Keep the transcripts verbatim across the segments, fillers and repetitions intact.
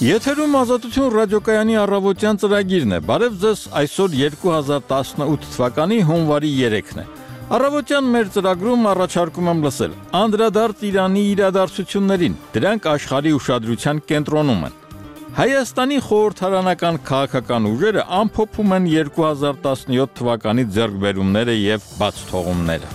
Եթերում Ազատություն ռադիոկայանի առավոտյան ծրագիրն է։ Բարև ձեզ, այսօր երկու հազար տասնութ թվականի հունվարի երեքն է։ Առավոտյան մեր ծրագրում առաջարկում եմ լսել անդրադարձ Իրանի իրադարձություններին, դրանք աշխարհի ուշադրության կենտրոնում են։ Հայաստանի խորհրդարանական քաղաքական ուժերը ամփոփում են երկու հազար տասնյոթ թվականի ձեռքբերումները եւ բացթողումները։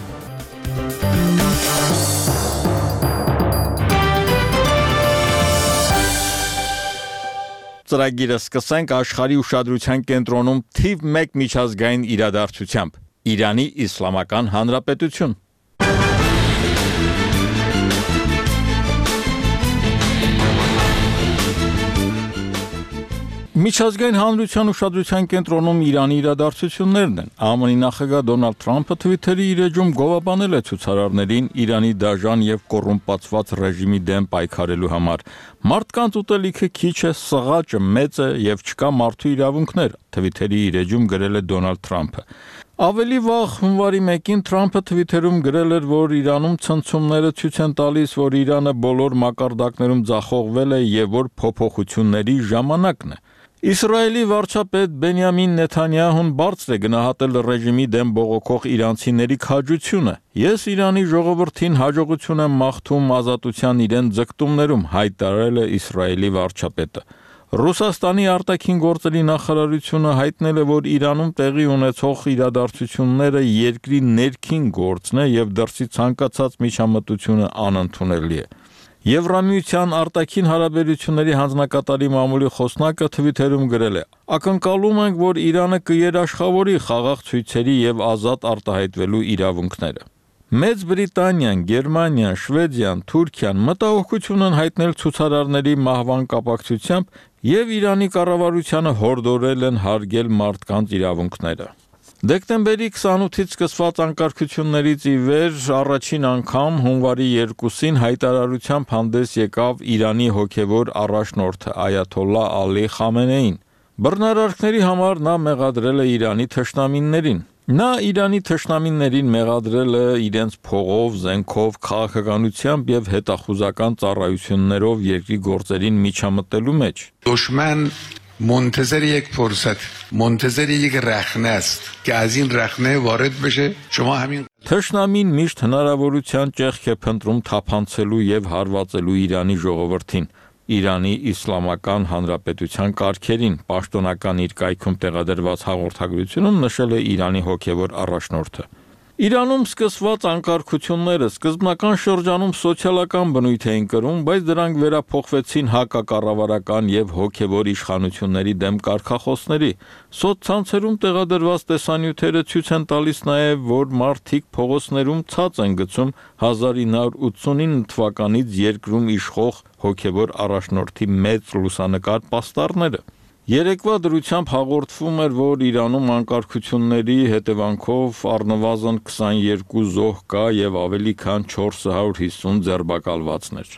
Ծրագիրը սկսենք աշխարհի ուշադրության կենտրոնում թիվ մեկ միջազգային իրադարձությամբ՝ Իրանի Իսլամական Հանրապետություն։ Միջազգային հանրության ուշադրության կենտրոնում Իրանի իրադարձություններն են։ ԱՄՆ-ի նախագահ Դոնալդ Թրամփը Twitter-ի իր էջում գովաբանել է ցուցարարներին Իրանի դաժան եւ կոռումպացված ռեժիմի դեմ պայքարելու համար։ Մարդկանց ուտելիքը քիչ է, սղաճը մեծ է եւ չկա մարդու իրավունքներ, Twitter-ի իր էջում գրել է Դոնալդ Թրամփը։ Ավելի վաղ հունվարի մեկին Թրամփը Twitter-ում գրել էր, որ Իրանում ցնցումները ցույց են տալիս, որ Իրանը բոլոր մակարդակներում ձախողվել է եւ որ փոփոխությունների ժամանակն է։ Իսրայելի վարչապետ Բենյամին Նեթանյահուն բարձր է գնահատել ռեժիմի դեմ բողոքող իրանցիների քաջությունը։ Ես Իրանի ժողովրդին հաջողություն եմ մաղթում ազատության իրեն ձգտումներում, հայտարարել է Իսրայելի վարչապետը։ Ռուսաստանի արտաքին գործերի նախարարությունը հայտնել է, որ Իրանում տեղի ունեցող իրադարձությունները երկրի ներքին գործն է եւ դրսի ցանկացած միջամտությունը անընդունելի է։ Եվրամիության արտաքին հարաբերությունների հանձնակատարի մամուլի խոսնակը Twitter-ում գրել է. «Ակնկալում ենք, որ Իրանը կերաշխավորի խաղաղ ցույցերի եւ ազատ արտահայտվելու իրավունքները»։ Մեծ Բրիտանիան, Գերմանիան, Շվեդիան, Թուրքիան մտահոգություն են հայտնել ցուցարարների մահվան կապակցությամբ եւ Իրանի կառավարությանը հորդորել են հարգել մարդկանց իրավունքները։ Դեկտեմբերի քսանութից սկսված անկարգություններից ի վեր առաջին անգամ հունվարի երկուսին հայտարարությամբ հանդես եկավ Իրանի հոգևոր առաջնորդը Այաթոլլա Ալի Խամենեին։ Բռնարարքների համար նա մեղադրել է Իրանի թշնամիներին։ Նա Իրանի թշնամիներին մեղադրել է իրենց փողով, զենքով, քաղաքականությամբ եւ հետախուզական ծառայություններով երկրի գործերին միջամտելու մեջ։ دشمن منتظر یک فرصت منتظر یک رخنه است که از این رخنه وارد بشه شما همین Թշնամին միշտ հնարավորության ճեղք է փնտրում թափանցելու եւ հարվածելու Իրանի ժողովրդին, Իրանի Իսլամական Հանրապետության կարգերին, պաշտոնական իր կայքում տեղադրված հաղորդագրությունում նշել է Իրանի հոգևոր առաջնորդը։ Իրանում սկսված անկարգությունները սկզբնական շրջանում սոցիալական բնույթ էին կրում, բայց դրանք վերափոխվեցին հակակառավարական եւ հոգեվոր իշխանությունների դեմ կարգախոսների։ Սոցցանցերում տեղադրված տեսանյութերը ցույց են տալիս նաեւ, որ մարդիկ փողոցներում ցած են գցում հազար ինը հարյուր ութսունինը թվականից երկրում իշխող հոգեվոր առաջնորդի մեծ լուսանկար պաստառները։ Երեկվա դրությամբ հաղորդվում էր, որ Իրանում անկարգությունների հետևանքով առնվազն քսաներկու զոհ կա եւ ավելի քան չորս հարյուր հիսուն ձերբակալվածներ։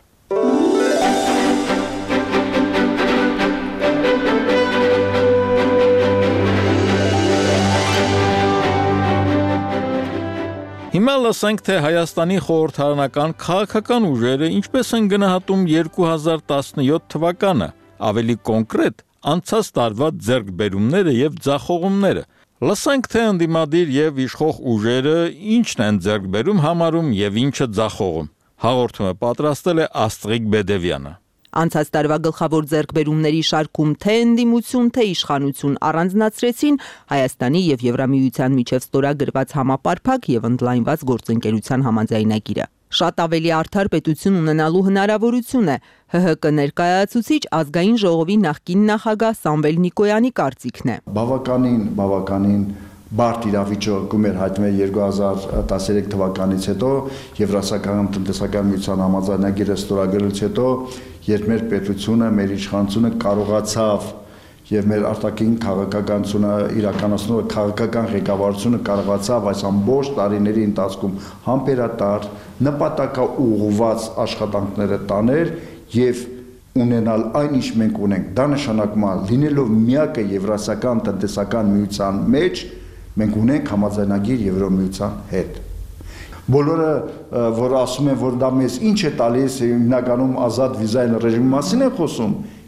Հիմա լսենք, թե Հայաստանի խորհրդարանական քաղաքական ուժերը ինչպես են գնահատում երկու հազար տասնյոթ թվականը, ավելի կոնկրետ անցած տարվա ձեռքբերումները եւ ձախողումները։ Լսենք, թե ընդդիմադիր եւ իշխող ուժերը ինչն են ձեռքբերում համարում եւ ինչը ձախողում։ Հաղորդումը պատրաստել է Աստղիկ Բեդևյանը։ Անցած տարվա գլխավոր ձեռքբերումների շարքում թե ընդդիմություն, թե իշխանություն առանձնացրեցին Հայաստանի եւ Եվրամիության միջև ստորագրված համապարփակ եւ ընդլայնված գործընկերության համաձայնագիրը։ Շատ ավելի արդար պետություն ունենալու հնարավորություն է ՀՀԿ ներկայացուցիչ ազգային ժողովի նախկին նախագահ Սամվել Նիկոյանի կարծիքն է։ Բավականին, բավականին բարդ իրավիճակում էր հայտնվել երկու հազար տասներեք թվականից հետո Եվրասիական տնտեսական միության համաձայնագիրը ստորագրելուց հետո, երբ մեր պետությունը, մեր իշխանությունը կարողացավ եւ մեր արտաքին քաղաքականությունը իրականացնող քաղաքական ղեկավարությունը կարողացավ այս ամբողջ տարիների ընթացքում համբերատար, նպատակաուղղված աշխատանքները տանել եւ ունենալ այն ինչ մենք ունենք։ Դա նշանակում է լինելով միակը Եվրասիական տնտեսական միության մեջ մենք ունենք համաձայնագիր Եվրոմիության հետ։ Բոլորը, որ ասում են, որ դա մեզ ինչ է տալիս, հիմնականում ազատ վիզային ռեժիմի մասին են խոսում,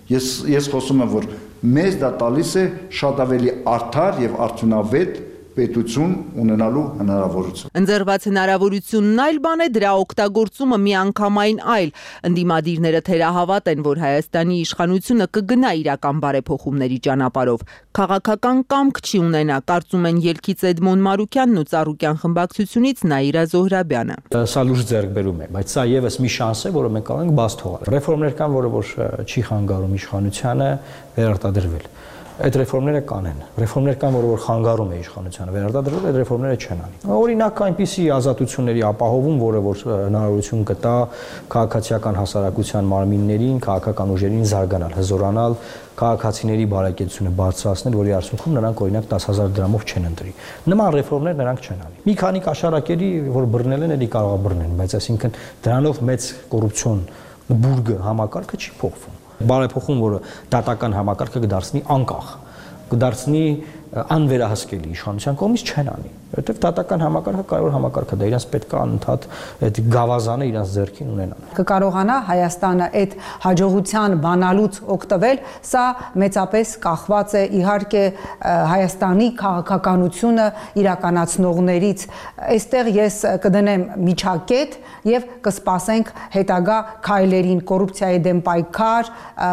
Ես ես խոսում եմ, որ մեզ դա տալիս է շատ ավելի արդար եւ արդյունավետ պետություն ունենալու հնարավորություն։ Ընձեռված հնարավորությունն այլ բան է, դրա օգտագործումը միանգամայն այլ։ Ընդդիմադիրները թերահավատ են, որ Հայաստանի իշխանությունը կգնա իրական բարեփոխումների ճանապարհով։ Քաղաքական կամք չի ունենա, կարծում են ելքից Էդմոն Մարուկյանն ու Ծառուկյան խմբակցությունից Նաիրա Զոհրաբյանը։ Սա լուրջ ձեռքբերում է, բայց սա եւս մի շանս է, որը մենք կարող ենք բաց թողնել։ Ռեֆորմներ կան, որը որ չի խանգարում իշխանությանը վերարտադրվել։ Այդ ռեֆորմները կանեն։ Ռեֆորմներ կան, որը որ խանգարում է իշխանությանը վերարտադրվել, այդ ռեֆորմները չեն անի։ Օրինակ այնպիսի ազատությունների ապահովում, որը որ հնարավորություն կտա քաղաքացիական հասարակության մարմիններին, քաղաքական ուժերին զարգանալ, հզորանալ, քաղաքացիների բարեկեցությունը բարձրացնել, որի արդյունքում նրանք օրինակ տասը հազար դրամով չեն ընտրի։ Նման ռեֆորմներ նրանք չեն անի։ Մի քանի կաշառակերի, որ բռնել են, էլի կարող է բռնեն, բայց այսինքն դրանով մեծ կոռուպցիոն բուրգը համակարգը չի փոխվում։ Բարեփոխում, որը դատական համակարգը կդարձնի անկախ, կդարձնի անվերահսկելի իշխանության կողմից չեն անի, որովհետև դատական համակարգը կարևոր համակարգ է, դա իրենց պետք է անընդհատ այդ գավազանը իրենց ձեռքին ունենան։ Կկարողանա Հայաստանը այդ հաջողության բանալուց օգտվել, սա մեծապես կախված է իհարկե Հայաստանի քաղաքականությունը իրականացնողներից։ Այստեղ ես կդնեմ միջակետ եւ կսպասենք հետագա քայլերին, կոռուպցիայի դեմ պայքար,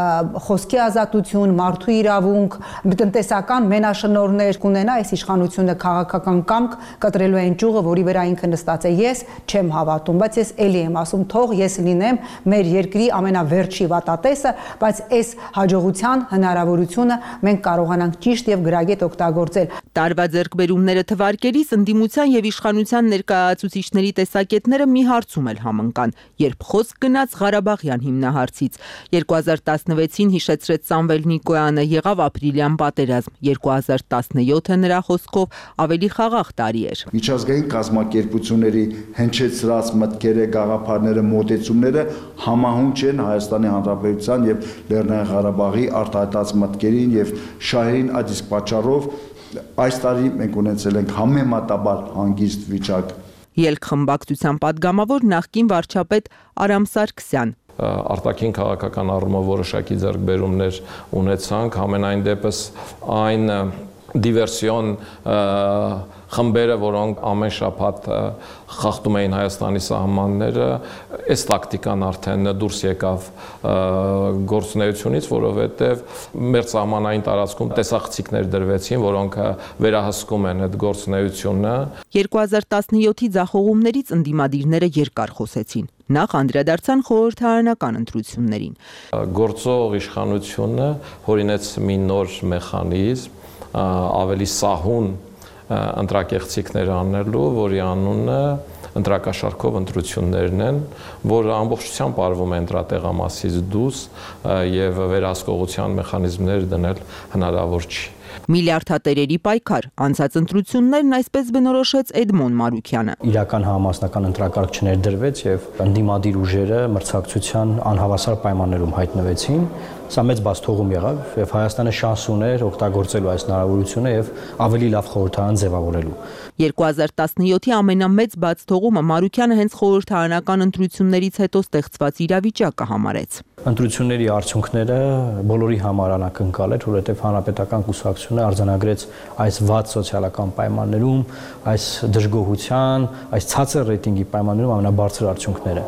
խոսքի ազատություն, մարդու իրավունք, տնտեսական մենաշնորհներ կունենա այս իշխանությունը քաղաքական կամք կտրելու այն ճյուղը, որի վրա ինքը նստած է։ Ես չեմ հավատում, բայց ես էլի եմ ասում, թող ես լինեմ մեր երկրի ամենավերջի վատատեսը, բայց այս հաջողության հնարավորությունը մենք կարողանանք ճիշտ եւ գրագետ օգտագործել։ Տարվա ձեռքբերումները թվարկելիս ընդդիմության եւ իշխանության ներկայացուցիչների տեսակետները մի հարցում էլ համընկան, երբ խոսք գնաց Ղարաբաղյան հիմնահարցից։ երկու հազար տասնվեցին հիշեցրեց Սամվել Նիկոյանը, եղավ ապրիլյան պատերազմ, երկու հազար տասնյոթը նրա խոսքով ավելի խաղաղ տարի էր։ Միջազգային կազմակերպությունների հնչեցրած մտքերը, գաղափարները, մոտեցումները համահունչ են Հայաստանի Հանրապետության եւ Լեռնային Ղարաբաղի արտահայտած մտքերին եւ շահերին, այդ իսկ պատճառով այս տարի մենք ունեցել ենք համեմատաբար հանգիստ վիճակ։ Ելք խմբակցության падգամավոր նախկին վարչապետ Արամ Սարգսյան։ Արտաքին քաղաքական առումով որոշակի ձեռքբերումներ ունեցանք, համենայն դեպս այն դիվերսիոն խմբերը, որոնք ամեն շաբաթ խախտում էին Հայաստանի սահմանները, այս տակտիկան արդեն դուրս եկավ գործունեությունից, որովհետև մեր սահմանային տարածքում տեսախցիկներ դրվեցին, որոնք վերահսկում են այդ գործունեությունը։ երկու հազար տասնյոթի ձախողումներից ընդդիմադիրները երկար խոսեցին։ Նախ անդրադարձան խորհրդարանական ընտրություններին։ Գործող իշխանությունը հորինեց մի նոր մեխանիզմ, ավելի սահուն ընտրակեղծիքներ անելու, որի անունը ընտրակաշարքով ընտրություններն են, որը ամբողջությամբ արվում է ընտրատեղամասից դուրս եւ վերահսկողության մեխանիզմներ դնել հնարավոր չի։ Միլիարդատերերի պայքար, անցած ընտրություններն այսպես բնորոշեց Էդմոն Մարուկյանը։ Իրական համասնական ընտրակարգ չներդրվեց եւ ընդդիմադիր ուժերը մրցակցության անհավասար պայմաններում հայտնվեցին։ Սա մեծ բացթողում եղավ եւ Հայաստանը շանս ուներ օգտագործելու այս հնարավորությունը եւ ավելի լավ խորհրդարան ձևավորելու։ երկու հազար տասնյոթի ամենամեծ բացթողումը Մարուկյանը հենց խորհրդարանական ընտրություններից հետո ստեղծված իրավիճակը համարեց։ Ընտրությունների արդյունքները բոլորի համար անակնկալ էր, որովհետև հանրապետական կուսակցությունը արձանագրեց այս վատ սոցիալական պայմաններում, այս դժգոհության, այս ցածր ռեյտինգի պայմաններում ամենաբարձր արդյունքները։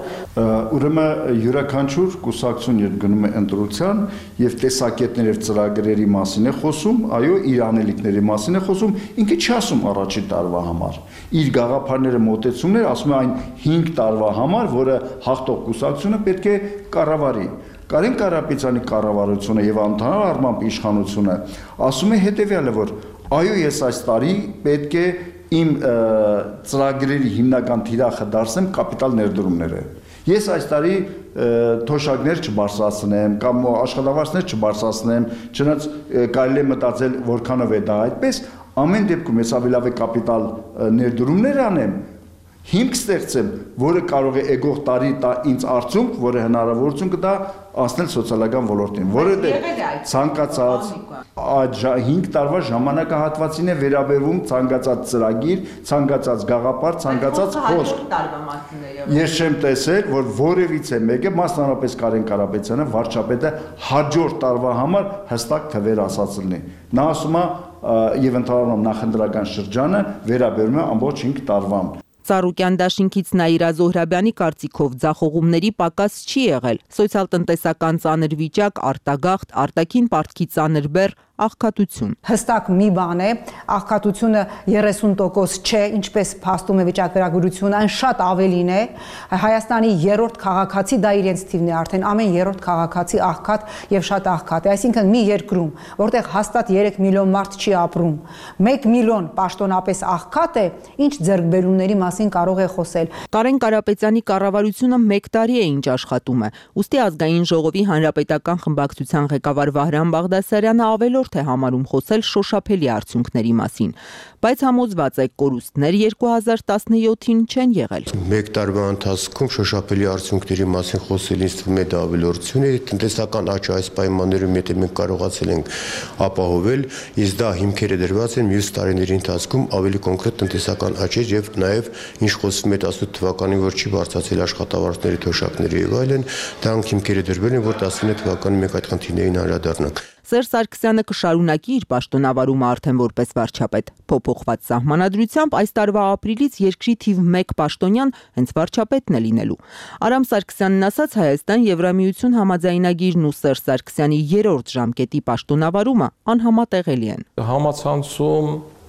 Ուրեմն յուրաքանչյուր կուսակցություն երբ գնում է ընտրության եւ տեսակետներ եւ ծրագրերի մասին է խոսում, այո, իր անելիքների մասին է խոսում, ինքը չի ասում առաջին տարվա համար։ Իր գաղափարները, մոտեցումները ասում է այն հինգ տարվա համար, որը հաղթող կուսակցությունը պետք է կառավարի։ Կարեն Կարապետյանի կառավարությունը եւ ընդհանուր առմամբ իշխանությունը ասում է հետեւյալը, որ այո, ես այս տարի պետք է իմ ծրագրերի հիմնական թիրախը դարձնեմ կապիտալ ներդրումները։ Ես այս տարի թոշակներ չբարձրացնեմ կամ աշխատավարձներ չբարձրացնեմ, չնայած կարելի է մտածել որքանով է դա այդպես, ամեն դեպքում ես ավելի լավ է կապիտալ ներդրումներ անեմ հիմք ստեղծեմ, որը կարող է եկող տարի տա ինձ արդյունք, որը հնարավորություն կտա անցնել սոցիալական ոլորտին, որովհետև ցանկացած այդ հինգ տարվա ժամանակահատվածին է վերաբերվում ցանկացած ծրագիր, ցանկացած գաղափար, ցանկացած խոսք։ Ես չեմ տեսել, որ որևիցե մեկը, մասնավորապես Կարեն Կարապետյանը, վարչապետը հաջորդ տարվա համար հստակ թվեր ասած լինի։ Նա ասում է եւ ընդհանրում նախընտրական շրջանը վերաբերում է ամբողջ հինգ տարվան։ Ծառուկյան դաշինքից Նաիրա Զոհրաբյանի կարծիքով ձախողումների պակաս չի եղել։ Սոցիալ-տնտեսական ծանր վիճակ, արտագաղթ, արտաքին պարտքի ծանր բեռ, աղքատություն։ Հստակ մի բան է, աղքատությունը երեսուն տոկոս չէ, ինչպես փաստում է վիճակագրությունը, այն շատ ավելին է։ Հայաստանի երրորդ քաղաքացի դա իրենց թիվն է, արդեն ամեն երրորդ քաղաքացի աղքատ եւ շատ աղքատ է, այսինքն մի երկրում, որտեղ հաստատ երեք միլիոն մարդ չի ապրում, մեկ միլիոն պաշտոնապես աղքատ է, ինչ ձեռքբերումների մասին կարող է խոսել։ Կարեն Կարապետյանի կառավարությունը մեկ տարի է ինչ աշխատում է։ Ուստի ազգային ժողովի հանրապետական խմբակցության ղեկավար Վահրամ Բաղդասարյանը ավելորդ է համարում խոսել շոշափելի արդյունքների մասին, բայց համոզված է կորուստներ երկու հազար տասնյոթին չեն եղել։ Մեկ տարվա ընթացքում շոշափելի արդյունքների մասին խոսել ինձ թվում է դա ավելորդություն է, տնտեսական աճը այս պայմաններում եթե մենք կարողացել ենք ապահովել, իսկ դա հիմքերը դրված են մյուս տարիների ընթացքում ավելի կոնկրետ տնտեսական աճ եւ նաեւ ինչ խոսվում է տասնութ թվականին, որ չի բարձրացել աշխատավարձների թոշակները եւ այլն, դրանք հիմքերը դրվել են, որ տասնինը թվականին մենք այդ խնդիրներին անդրադառնանք։ Սերժ Սարգսյանը կշարունակի իր պաշտոնավարումը արդեն որպես վարչապետ։ Փոփոխված սահմանադրությամբ այս տարվա ապրիլից երկրի թիվ մեկ պաշտոնյան հենց վարչապետն է լինելու։ Արամ Սարգսյանն ասաց, Հայաստան Եվրամիություն համաձայնագիրն ու Սերժ Սարգսյանի երրորդ ժամկետի պաշտոնավարումը անհամատեղելի են։ Համացանցում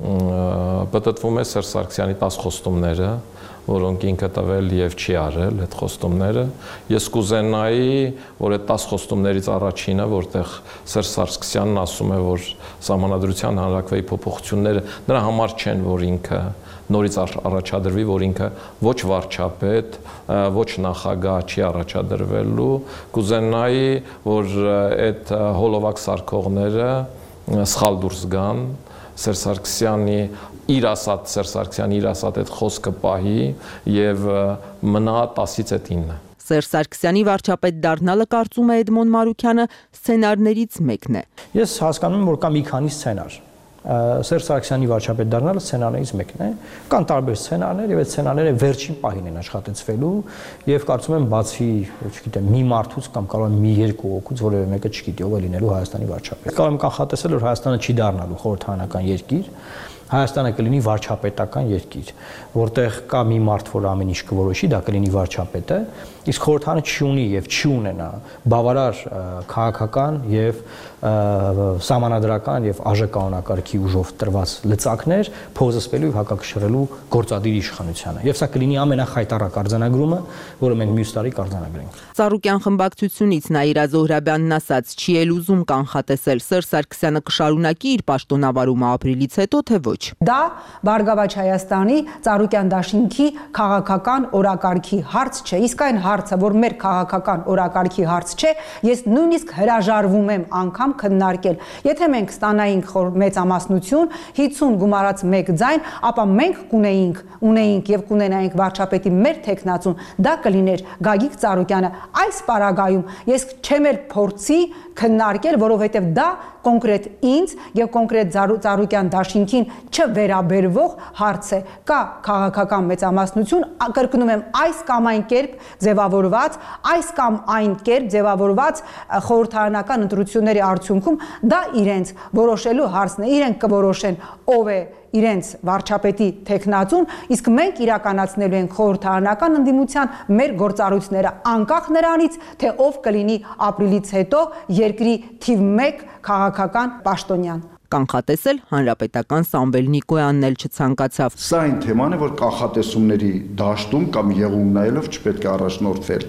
պատտվում է Սերժ Սարգսյանի տասը խոստումները, որոնք ինքը տվել եւ չի արել այդ խոստումները։ Ես կուզենայի, որ այդ տասը խոստումներից առաջինը, որտեղ Սերժ Սարգսյանն ասում է, որ Սահմանադրության հանրակրվեի փոփոխությունները նրա համար չեն, որ ինքը նորից առաջադրվի, որ ինքը ոչ վարչապետ, ոչ նախագահ չի առաջադրվելու, կուզենայի, որ այդ հոլովակ սարքողները սխալ դուրս գան, Սերժ Սարգսյանի իր ասած Սերժ Սարգսյանի իր ասած այդ խոսքը պահի եւ մնա տասից այդ ինը։ Սերժ Սարգսյանի վարչապետ դառնալը կարծում է Էդմոն Մարուքյանը սցենարներից մեկն է։ Ես հասկանում եմ, որ կա մի քանի սցենար։ Սերժ Սարգսյանի վարչապետ դառնալը սցենարներից մեկն է։ Կան տարբեր սցենարներ եւ այդ սցենարները վերջին պահին են աշխատեցվելու եւ կարծում եմ բացի, չգիտեմ, մի մարդուց կամ կարող եմ մի երկու օգուց որևէ մեկը չգիտի ով է լինելու Հայաստանի վարչապետ։ Կարող եմ կանխատեսել, որ Հայաստանը չի դառնալու խորհրդարանական երկիր, Հայաստանը կլինի վարչապետական երկիր, որտեղ կա մի մարդ, որ ամեն ինչ կորոշի, դա կլինի վարչապետը, իսկ խորհրդարանը չի եւ չի ունենա բավարար քաղաքական եւ սահմանադրական եւ արժեկանոնակարգի ուժով տրված լծակներ փոխզսպելու եւ հակակշռելու գործադիր իշխանությանը։ Եվ սա կլինի ամենախայտառակ արձանագրումը, որը մենք մյուս տարի կարձանագրենք։ Ծառուկյան խմբակցությունից Նաիրա Զոհրաբյանն ասաց, չի էլ ուզում կանխատեսել Սերժ Սարգսյանը կշարունակի իր պաշտոնավարումը ապրիլից հետո, թե ոչ։ Դա Բարգավաճ Հայաստանի Ծառուկյան դաշինքի քաղաքական օրակարգի հարց չէ, իսկ այն հարցը, որ մեր քաղաքական օրակարգի հարց չէ, ես նույնիսկ հրաժարվում եմ անգամ քննարկել։ Եթե մենք ստանայինք մեծամասնություն, հինգ գումարած մեկ ձայն, ապա մենք կունեինք, ունեինք եւ կունենայինք վարչապետի մեր տեխնացուն, դա կլիներ Գագիկ Ծառուկյանը։ Այս պարագայում ես չեմ էլ փորձի քննարկել, որովհետեւ դա կոնկրետ ինձ եւ կոնկրետ Ծառուկյան դաշինքին չվերաբերվող հարց է։ Կա քաղաքական մեծամասնություն, կրկնում եմ, այս կամ այն կերպ ձևավորված, այս կամ այն կերպ ձևավորված խորհրդարանական ընտրությունների արդյունքում դա իրենց որոշելու հարցն է, իրենք կորոշեն ով է իրենց վարչապետի տեխնացուն, իսկ մենք իրականացնելու ենք խորհրդարանական ընդդիմության մեր գործառույթները անկախ նրանից, թե ով կլինի ապրիլից հետո երկրի թիվ մեկ քաղաքական պաշտոնյան։ Կանխատեսել հանրապետական Սամվել Նիկոյանն էլ չցանկացավ։ Սա այն թեման է, որ կանխատեսումների դաշտում կամ եղում նայելով չպետք է առաջնորդվել։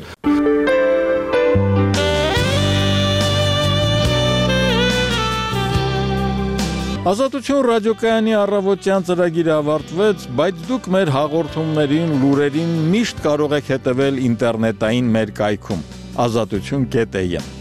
Ազատություն ռադիոկայանի առավոտյան ծրագիրը ավարտվեց, բայց դուք մեր հաղորդումներին, լուրերին միշտ կարող եք հետևել ինտերնետային մեր կայքում ազատություն կետ է յ։